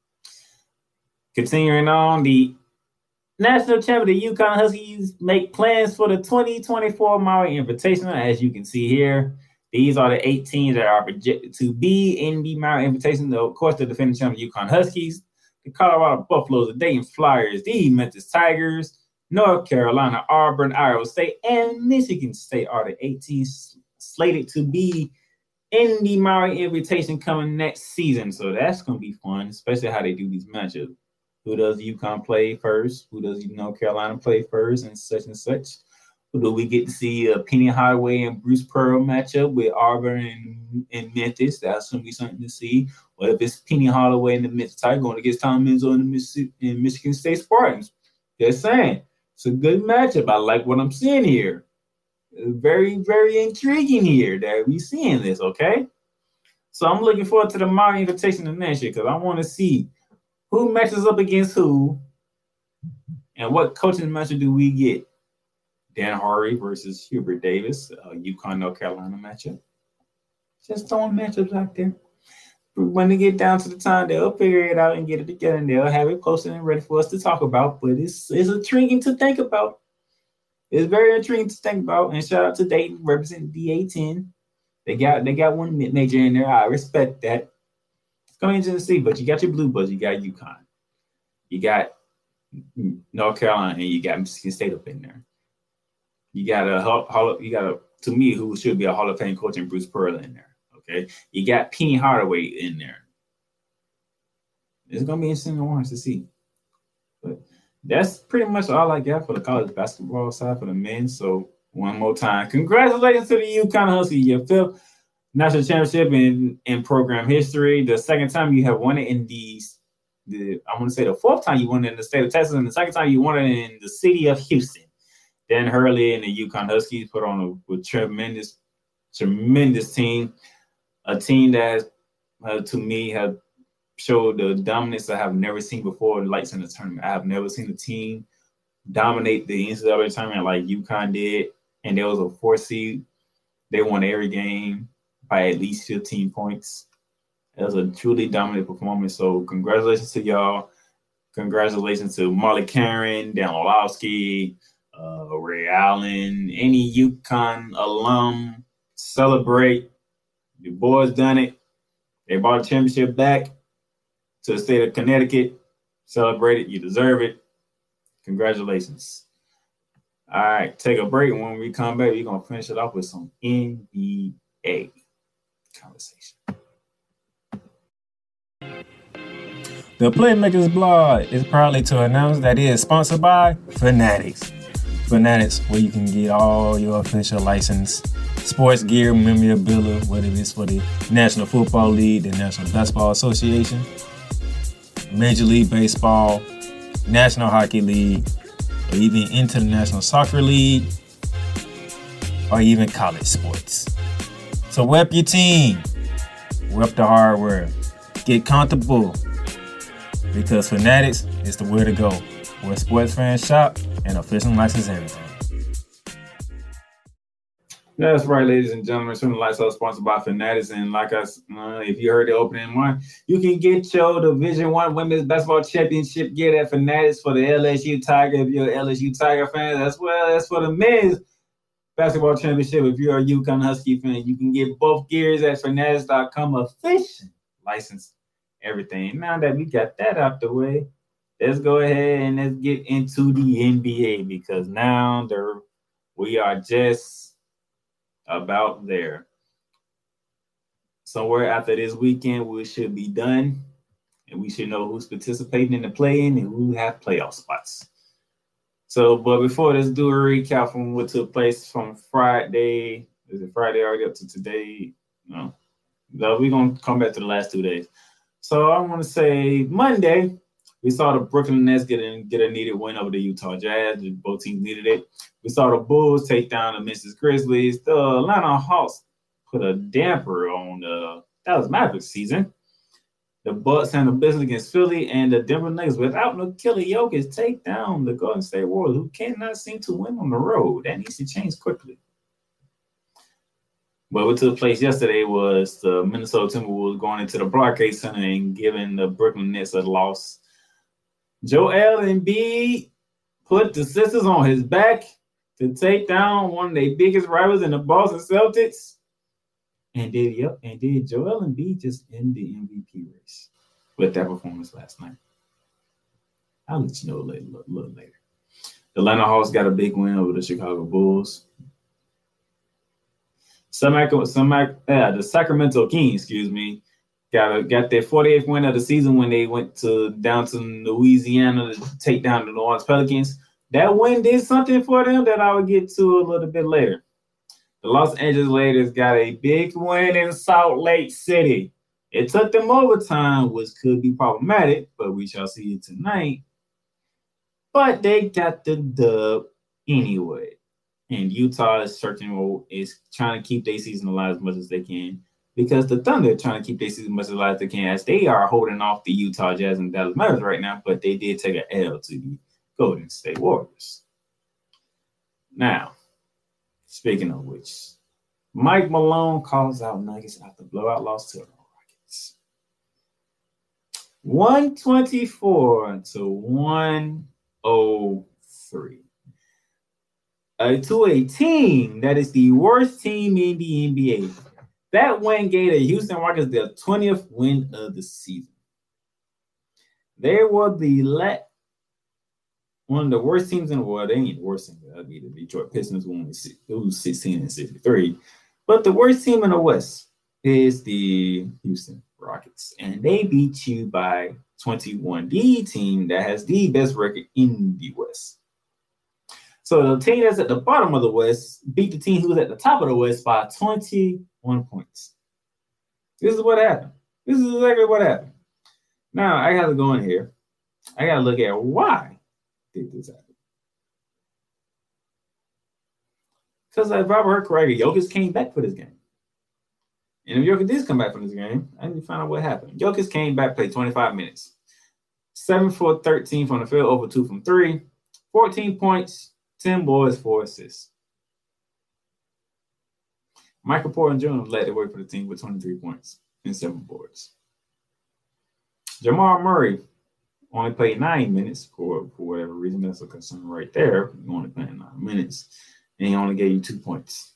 Continuing on, the national champion, the UConn Huskies, make plans for the twenty twenty-four Maui Invitational. As you can see here, these are the eight teams that are projected to be in the Maui Invitational. Of course, the defending champion UConn Huskies, the Colorado Buffaloes, the Dayton Flyers, the Memphis Tigers, North Carolina, Auburn, Iowa State, and Michigan State are the eight teams slated to be in the Maui Invitation coming next season. So that's going to be fun, especially how they do these matchups. Who does UConn play first? Who does North Carolina play first? And such and such. Who do we get to see a Penny Hardaway and Bruce Pearl matchup with Auburn and, and Memphis? That's going to be something to see. What if it's Penny Hardaway and the Memphis Tigers going against Tom Izzo and the Mississippi, and Michigan State Spartans? Just saying. It's a good matchup. I like what I'm seeing here. It's very, very intriguing here that we're seeing this, okay? So I'm looking forward to the Maui Invitation next year because I want to see who matches up against who, and what coaching matchup do we get? Dan Harvey versus Hubert Davis, uh, UConn North Carolina matchup. Just throwing matchups out there. When they get down to the time, they'll figure it out and get it together, and they'll have it posted and ready for us to talk about. But it's it's intriguing to think about. It's very intriguing to think about. And shout out to Dayton representing D A ten. They got they got one major in there. I respect that. Going into the sea, but you got your Blue Bulls, you got UConn, you got North Carolina, and you got Michigan State up in there. You got a hall, you got a to me who should be a Hall of Fame coach in Bruce Pearl in there. Okay, you got Penny Hardaway in there. It's gonna be interesting to watch to see. But that's pretty much all I got for the college basketball side for the men. So one more time, congratulations to the UConn Huskies, your fifth national championship in, in program history. The second time you have won it in the, the I want to say the fourth time you won it in the state of Texas, and the second time you won it in the city of Houston. Dan Hurley and the UConn Huskies put on a, a tremendous, tremendous team, a team that uh, to me have showed the dominance I have never seen before. Lights in the tournament. I have never seen a team dominate the N C double A tournament like UConn did, and there was a four seed. They won every game by at least fifteen points. It was a truly dominant performance. So congratulations to y'all. Congratulations to Marley Karen, Dan Orlovsky, uh, Ray Allen, any UConn alum, celebrate. Your boys done it. They brought a championship back to the state of Connecticut. Celebrate it. You deserve it. Congratulations. All right, take a break. When we come back, we're going to finish it off with some N B A conversation. The Playmakers blog is proudly to announce that it is sponsored by Fanatics. Fanatics, where you can get all your official licensed sports gear, memorabilia, whether it's for the National Football League, the National Basketball Association, Major League Baseball, National Hockey League, or even International Soccer League, or even college sports. So rep your team, rep the hardware, get comfortable, because Fanatics is the way to go, where sports fans shop and official license everything. That's right, ladies and gentlemen. Swinging Lights Out sponsored by Fanatics, and like us, uh, if you heard the opening one, you can get your Division One Women's Basketball Championship gear at Fanatics for the L S U Tiger. If you're an L S U Tiger fan, as well as for the Men's Basketball Championship. If you're a UConn Husky fan, you can get both gears at fanatics dot com. Official license everything. Now that we got that out the way, let's go ahead and let's get into the N B A, because now there we are just about there. Somewhere after this weekend, we should be done, and we should know who's participating in the play-in and who have playoff spots. So, but before let's do a recap from what took place from Friday. Is it Friday already up to today? No. No, we're going to come back to the last two days. So I want to say Monday, we saw the Brooklyn Nets get a, get a needed win over the Utah Jazz. Both teams needed it. We saw the Bulls take down the Memphis Grizzlies. The Atlanta Hawks put a damper on the Dallas Mavericks season. The Bucks handled business against Philly, and the Denver Nuggets, without Nikola Jokic, take down the Golden State Warriors, who cannot seem to win on the road. That needs to change quickly. But what took place yesterday was the Minnesota Timberwolves going into the Barclays Center and giving the Brooklyn Nets a loss. Joel Embiid put the Sixers on his back to take down one of their biggest rivals in the Boston Celtics. And did yep, and did Joel Embiid just end the M V P race with that performance last night? I'll let you know a little, a little later. The Atlanta Hawks got a big win over the Chicago Bulls. Some, some, uh, the Sacramento Kings, excuse me, got a, got their forty-eighth win of the season when they went to down to Louisiana to take down the New Orleans Pelicans. That win did something for them that I will get to a little bit later. The Los Angeles Lakers got a big win in Salt Lake City. It took them overtime, which could be problematic, but we shall see it tonight. But they got the dub anyway. And Utah is searching, is trying to keep their season alive as much as they can, because the Thunder are trying to keep their season as much alive as they can, as they are holding off the Utah Jazz and Dallas Mavericks right now, but they did take an L to the Golden State Warriors. Now, speaking of which, Mike Malone calls out Nuggets after blowout loss to the Rockets. one twenty-four to one oh three. Uh, to a team that is the worst team in the N B A. That win gave the Houston Rockets their twentieth win of the season. They were the la- one of the worst teams in the world. They ain't the worst team. That'd be the Detroit Pistons, who was sixteen and sixty-three. But the worst team in the West is the Houston Rockets, and they beat you by twenty-one. The team that has the best record in the West. So the team that's at the bottom of the West beat the team who was at the top of the West by twenty-one points. This is what happened. This is exactly what happened. Now, I got to go in here. I got to look at why did this happen. Because if I heard correctly, Jokic came back for this game. And if Jokic did come back for this game, I need to find out what happened. Jokic came back, played twenty-five minutes. seven for thirteen from the field, over two from three. fourteen points. ten boards, four assists. Michael Porter Junior led the way for the team with twenty-three points and seven boards. Jamal Murray only played nine minutes for, for whatever reason. That's a concern right there. You only playing nine minutes, and he only gave you two points.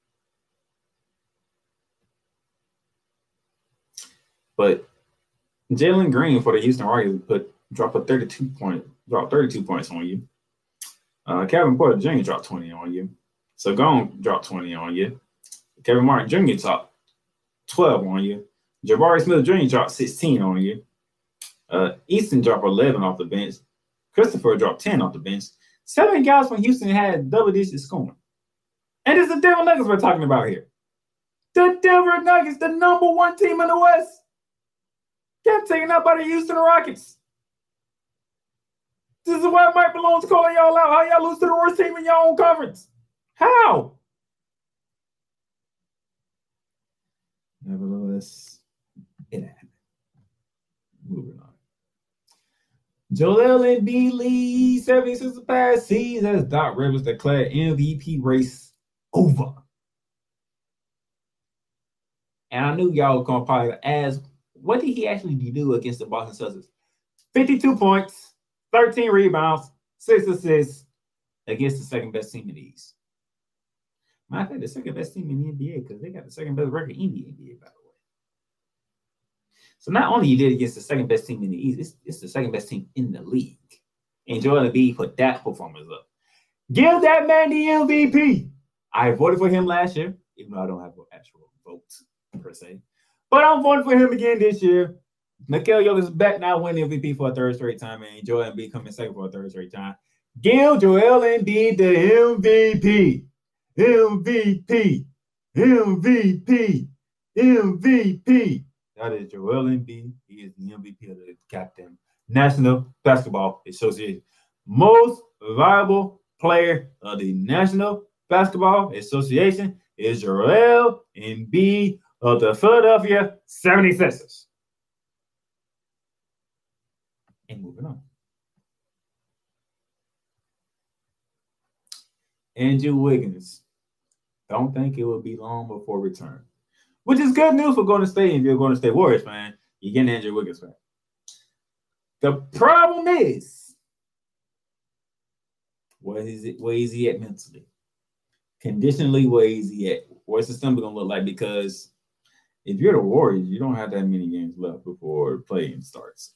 But Jalen Green for the Houston Rockets put dropped a thirty-two point, dropped thirty-two points on you. Uh, Kevin Porter Junior dropped twenty on you. Sagone dropped twenty on you. Kevin Martin Junior dropped twelve on you. Jabari Smith Junior dropped sixteen on you. Uh, Easton dropped eleven off the bench. Christopher dropped ten off the bench. Seven guys from Houston had double-digit scoring. And it's the Denver Nuggets we're talking about here. The Denver Nuggets, the number one team in the West, got taken out by the Houston Rockets. This is why Mike Malone's calling y'all out. How y'all lose to the worst team in your own conference? How? Nevertheless, it happened. Moving on. Joel Embiid leads seventy-six past season as Doc Rivers declared M V P race over. And I knew y'all were going to probably ask, what did he actually do against the Boston Celtics? fifty-two points, thirteen rebounds, six assists against the second best team in the East. Matter of fact, the second best team in the N B A because they got the second best record in the N B A, by the way. So not only you did against the second best team in the East, it's, it's the second best team in the league. And Joel Embiid put that performance up. Give that man the M V P. I voted for him last year, even though I don't have an actual vote per se. But I'm voting for him again this year. Nikola Jokic is back now winning M V P for a third straight time, and Joel Embiid coming second for a third straight time. Give Joel Embiid the M V P. M V P. M V P. M V P. That is Joel Embiid. He is the M V P of the goddamn National Basketball Association. Most valuable player of the National Basketball Association is Joel Embiid of the Philadelphia seventy-sixers. And moving on. Andrew Wiggins. Don't think it will be long before return. Which is good news for Golden State if you're a Golden State Warriors fan. You're getting Andrew Wiggins fan. The problem is, where is it? Where is he at mentally? Conditionally, where is he at? What's the stomach gonna look like? Because if you're the Warriors, you don't have that many games left before playing starts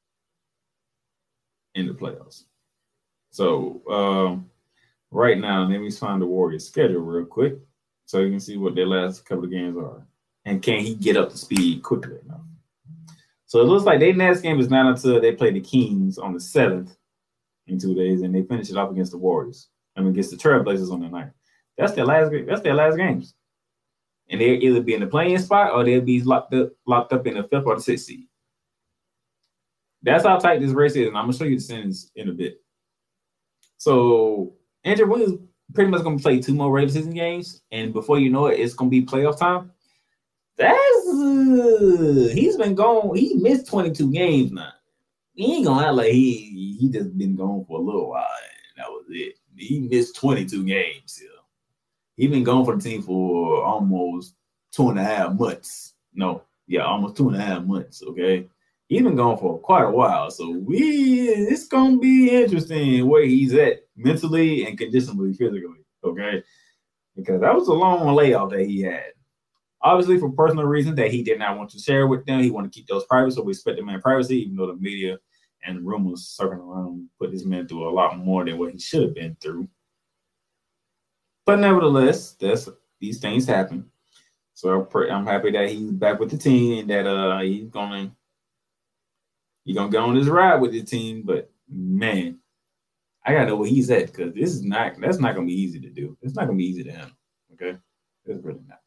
in the playoffs. So um, right now, let me find the Warriors schedule real quick so you can see what their last couple of games are. And can he get up to speed quickly enough? So it looks like their next game is not until they play the Kings on the seventh in two days, and they finish it off against the Warriors. I mean, against the Trailblazers on the ninth. That's their last. That's their last games, and they'll either be in the playing spot or they'll be locked up, locked up in the fifth or the sixth seed. That's how tight this race is, and I'm gonna show you the standings in a bit. So Andrew Wiggins pretty much gonna play two more regular season games, and before you know it, it's gonna be playoff time. That's uh, he's been gone. He missed twenty-two games now. He ain't gonna act like he he just been gone for a little while, and that was it. He missed twenty-two games here. He been gone for the team for almost two and a half months. No, yeah, almost two and a half months. Okay, he's been gone for quite a while. So we, it's gonna be interesting where he's at mentally and conditionally, physically. Okay, because that was a long layoff that he had. Obviously, for personal reasons that he did not want to share with them, he wanted to keep those private. So we respect the man's privacy, even though the media and rumors circling around put this man through a lot more than what he should have been through. But nevertheless, that's these things happen. So I'm, pre- I'm happy that he's back with the team and that uh he's gonna he's gonna get on this ride with the team. But man, I gotta know where he's at because this is not that's not gonna be easy to do. It's not gonna be easy to handle. Okay, it's really not.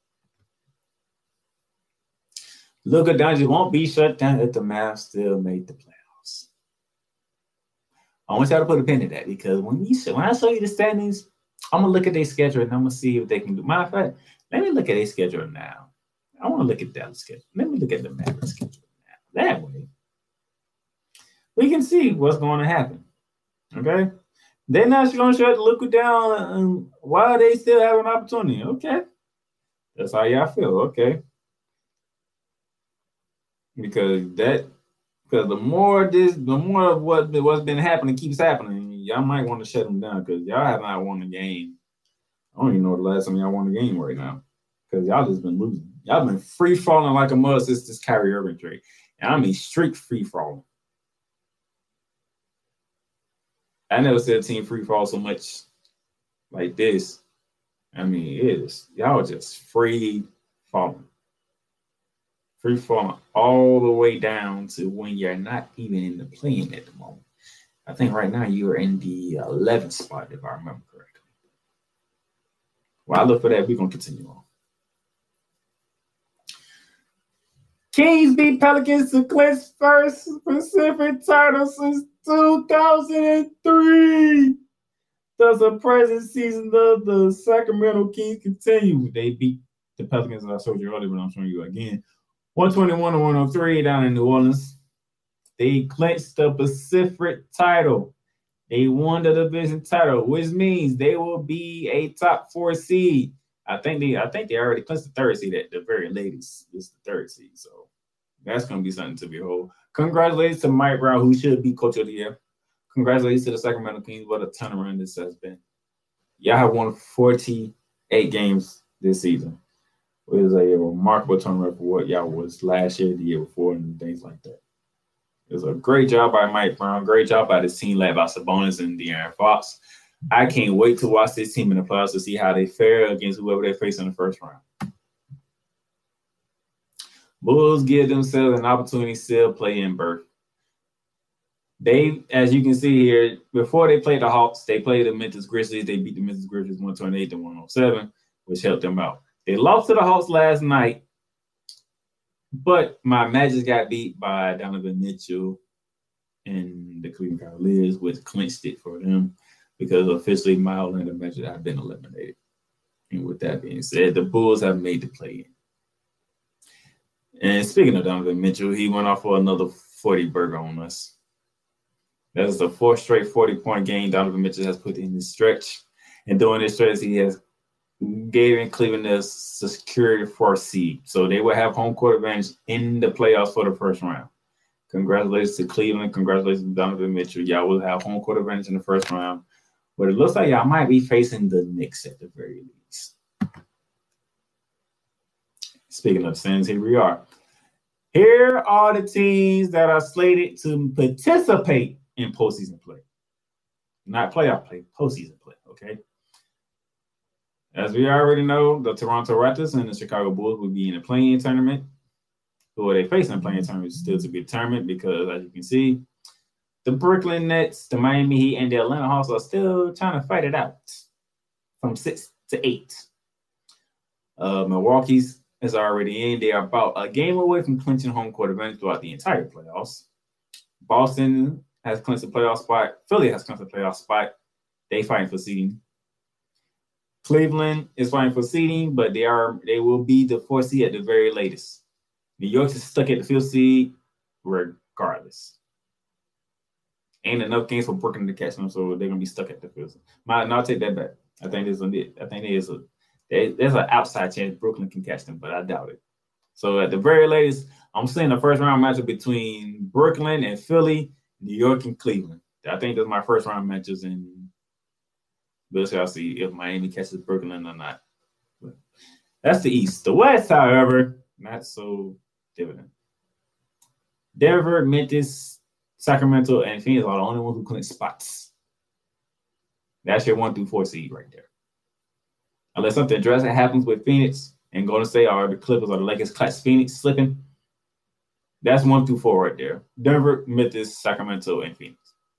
Luka Doncic won't be shut down if the Mavs still make the playoffs. I want y'all to put a pin in that because when you when I show you the standings, I'm gonna look at their schedule and I'm gonna see if they can do. Matter of fact, let me look at their schedule now. I want to look at Dallas' schedule. Let me look at the Mavericks' schedule now. That way, we can see what's going to happen. Okay, they're not going to shut Luka down um, while they still have an opportunity. Okay, that's how y'all feel. Okay. Because that Because the more this, the more of what what's been happening keeps happening, y'all might want to shut them down because y'all have not won the game. I don't even know the last time y'all won the game right now because y'all just been losing. Y'all been free falling like a mud since this Kyrie Irving trade, and I mean straight free falling. I never said a team free fall so much like this. I mean, it is y'all just free falling. Free falling all the way down to when you're not even in the play-in at the moment. I think right now you're in the eleventh spot, if I remember correctly. While I look for that, we're going to continue on. Kings beat Pelicans to clinch first Pacific title since two thousand three. The surprising season of the Sacramento Kings continue. They beat the Pelicans, as I showed you earlier, but I'm showing you again. one twenty-one to one oh three down in New Orleans. They clinched the Pacific title. They won the division title, which means they will be a top four seed. I think they I think they already clinched the third seed at the very latest. It's the third seed. So that's going to be something to behold. Congratulations to Mike Brown, who should be coach of the year. Congratulations to the Sacramento Kings. What a turnaround this has been. Y'all have won forty-eight games this season. It was a remarkable turnaround for what y'all was last year, the year before, and things like that. It was a great job by Mike Brown. Great job by this team led by Sabonis and De'Aaron Fox. I can't wait to watch this team in the playoffs to see how they fare against whoever they face in the first round. Bulls give themselves an opportunity to still play in berth. They, as you can see here, before they played the Hawks, they played the Memphis Grizzlies. They beat the Memphis Grizzlies one twenty-eight to one oh seven, which helped them out. They lost to the Hawks last night, but my Magic got beat by Donovan Mitchell and the Cleveland Cavaliers, which clinched it for them because officially my Orlando Magic have been eliminated. And with that being said, the Bulls have made the play-in. And speaking of Donovan Mitchell, he went off for another forty burger on us. That is the fourth straight forty-point game Donovan Mitchell has put in this stretch. And during this stretch, he has gave Cleveland a security fourth seed. So they will have home court advantage in the playoffs for the first round. Congratulations to Cleveland. Congratulations to Donovan Mitchell. Y'all will have home court advantage in the first round. But it looks like y'all might be facing the Knicks at the very least. Speaking of sins, here we are. Here are the teams that are slated to participate in postseason play. Not playoff play, postseason play, okay? As we already know, the Toronto Raptors and the Chicago Bulls will be in the play-in tournament. Who are they facing in the play-in tournament is still to be determined because, as you can see, the Brooklyn Nets, the Miami Heat, and the Atlanta Hawks are still trying to fight it out from six to eight. Uh, Milwaukee's is already in. They are about a game away from clinching home court advantage throughout the entire playoffs. Boston has clinched the playoff spot. Philly has clinched the playoff spot. They fighting for seeding. Cleveland is fighting for seeding, but they are they will be the fourth seed at the very latest. New York is stuck at the fifth seed regardless. Ain't enough games for Brooklyn to catch them, so they're gonna be stuck at the fifth. My, no, I'll take that back. I think there's a I think there's a there's an outside chance Brooklyn can catch them, but I doubt it. So at the very latest, I'm seeing the first round matchup between Brooklyn and Philly, New York and Cleveland. I think that's my first round matches, and we'll shall see if Miami catches Brooklyn or not. But that's the East. The West, however, not so dividend. Denver, Memphis, Sacramento, and Phoenix are the only ones who clinch spots. That's your one through four seed right there. Unless something drastic happens with Phoenix and Golden State or the Clippers or the Lakers catch Phoenix slipping, that's one through four right there. Denver, Memphis, Sacramento, and Phoenix.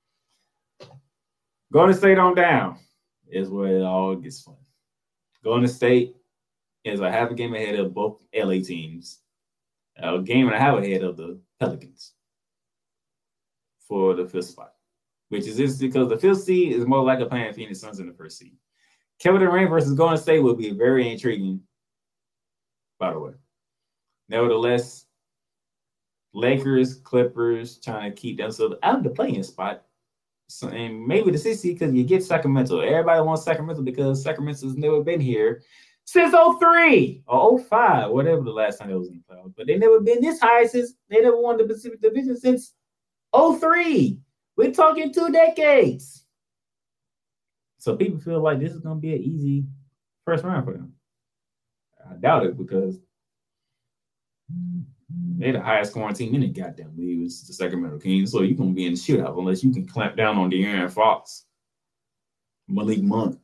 Golden State on down is where it all gets fun. Golden State is a half a game ahead of both L A teams. A game and a half ahead of the Pelicans for the fifth spot, which is just because the fifth seed is more likely playing Phoenix Suns in the first seed. Kevin Durant versus Golden State will be very intriguing, by the way. Nevertheless, Lakers, Clippers trying to keep themselves out of the play-in spot. So, and maybe the sixth seed because you get Sacramento. Everybody wants Sacramento because Sacramento's never been here since oh three or oh five, whatever the last time they was in the playoffs. But they never been this high since they never won the Pacific Division since oh three. We're talking two decades. So people feel like this is going to be an easy first round for them. I doubt it because they're the highest scoring team in the goddamn league. It's the Sacramento Kings. So you're going to be in the shootout unless you can clamp down on De'Aaron Fox, Malik Monk.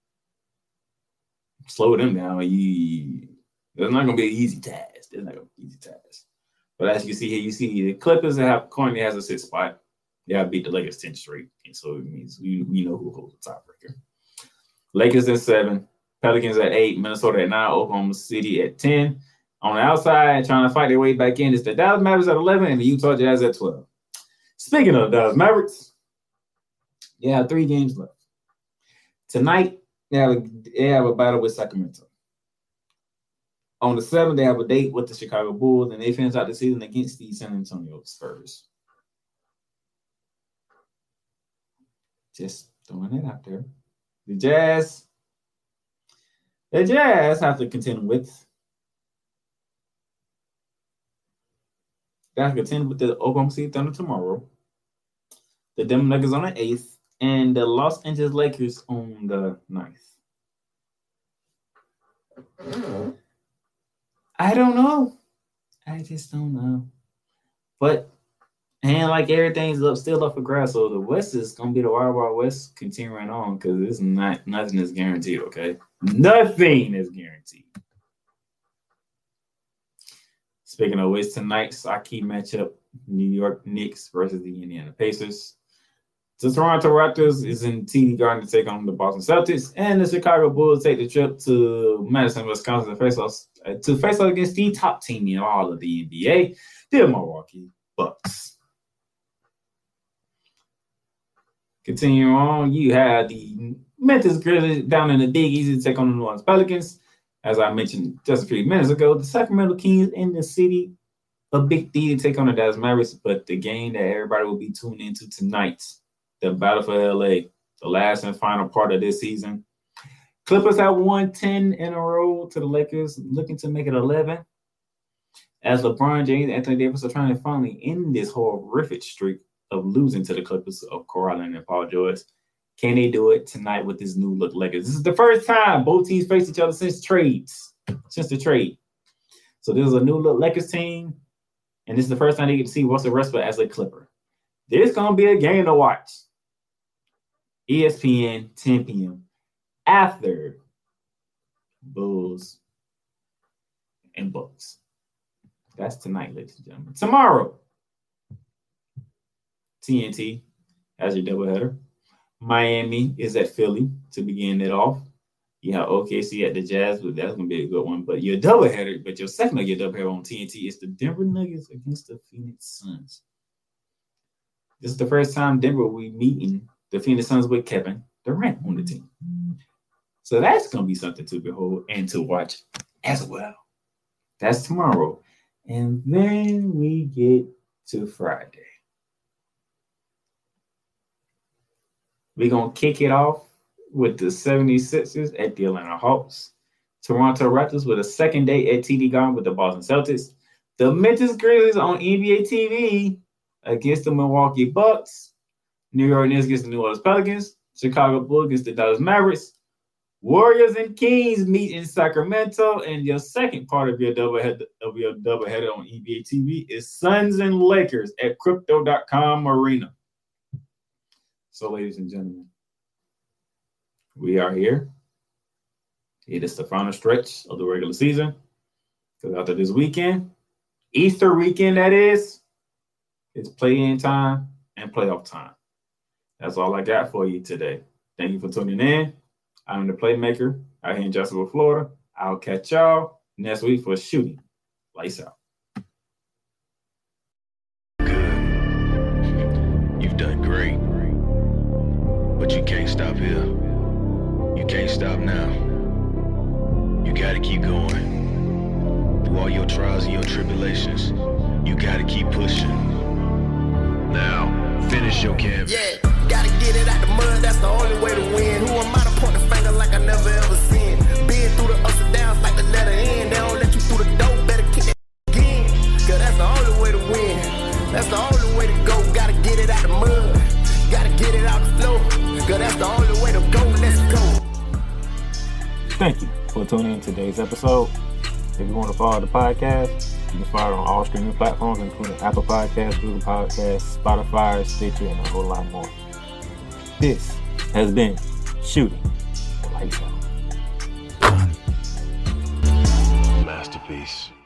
Slow them down. You, it's not going to be an easy task. It's not going to be an easy task. But as you can see here, you see the Clippers have currently has a sixth spot. They have beat the Lakers ten straight. And so it means we, we know who holds the tiebreaker. Lakers at seven, Pelicans at eight, Minnesota at nine, Oklahoma City at ten. On the outside, trying to fight their way back in, is the Dallas Mavericks at eleven and the Utah Jazz at twelve. Speaking of Dallas Mavericks, they have three games left. Tonight, they have a, they have a battle with Sacramento. On the seventh, they have a date with the Chicago Bulls, and they finish out the season against the San Antonio Spurs. Just throwing it out there. The Jazz, the Jazz have to contend with. They have to contend with the Oklahoma City Thunder tomorrow. The Denver Nuggets on the eighth, and the Los Angeles Lakers on the ninth. I don't know. I just don't know. But, and like everything's up, still up for grabs. So the West is going to be the Wild Wild West continuing on because it's not, nothing is guaranteed, okay? Nothing is guaranteed. Speaking of which, tonight's our key matchup, New York Knicks versus the Indiana Pacers. The Toronto Raptors is in T D Garden to take on the Boston Celtics, and the Chicago Bulls take the trip to Madison, Wisconsin to face off, uh, to face off against the top team in all of the N B A, the Milwaukee Bucks. Continuing on, you have the Memphis Grizzlies down in the Big Easy to take on the New Orleans Pelicans. As I mentioned just a few minutes ago, the Sacramento Kings in the city, a big D to take on the Dallas Mavericks, but the game that everybody will be tuned into tonight, the battle for L A, the last and final part of this season. Clippers have won ten in a row to the Lakers, looking to make it eleven. As LeBron James and Anthony Davis are trying to finally end this horrific streak of losing to the Clippers of Kawhi Leonard and Paul George. Can they do it tonight with this new look Lakers? This is the first time both teams face each other since trades, since the trade. So this is a new look Lakers team, and this is the first time they get to see Russell Westbrook as a Clipper. This is going to be a game to watch. E S P N, ten p.m. after Bulls and Bucks. That's tonight, ladies and gentlemen. Tomorrow, T N T has your doubleheader. Miami is at Philly to begin it off. You have O K C at the Jazz, but that's going to be a good one. But your doubleheader, but your second of your doubleheader on T N T is the Denver Nuggets against the Phoenix Suns. This is the first time Denver will be meeting the Phoenix Suns with Kevin Durant on the team. So that's going to be something to behold and to watch as well. That's tomorrow. And then we get to Friday. We're going to kick it off with the seventy-sixers at the Atlanta Hawks. Toronto Raptors with a second day at T D Garden with the Boston Celtics. The Memphis Grizzlies on N B A T V against the Milwaukee Bucks. New York Knicks against the New Orleans Pelicans. Chicago Bulls against the Dallas Mavericks. Warriors and Kings meet in Sacramento. And your second part of your doubleheader of your doubleheader on N B A T V is Suns and Lakers at Crypto dot com Arena. So, ladies and gentlemen, we are here. It is the final stretch of the regular season. Because after this weekend, Easter weekend that is, it's play-in time and playoff time. That's all I got for you today. Thank you for tuning in. I'm the Playmaker out here in Jacksonville, Florida. I'll catch y'all next week for Shooting Lights Out. Good. You've done great. But you can't stop here. You can't stop now. You gotta keep going. Through all your trials and your tribulations, you gotta keep pushing. Now, finish your canvas. Yeah, gotta get it out the mud, that's the only way to win. Who am I to point the finger like I never ever seen? Been through the ups and downs like the letter N. They don't let you through the door, better kick that again. Cause that's the only way to win. That's the only way. way to go. Gotta get it out the mud. Gotta get it out the flow. Cause that's the only way to go. Let's go. Thank you for tuning in to today's episode. If you want to follow the podcast, you can follow it on all streaming platforms, including Apple Podcasts, Google Podcasts, Spotify, Stitcher, and a whole lot more. This has been Shooting the Lights Out. Masterpiece.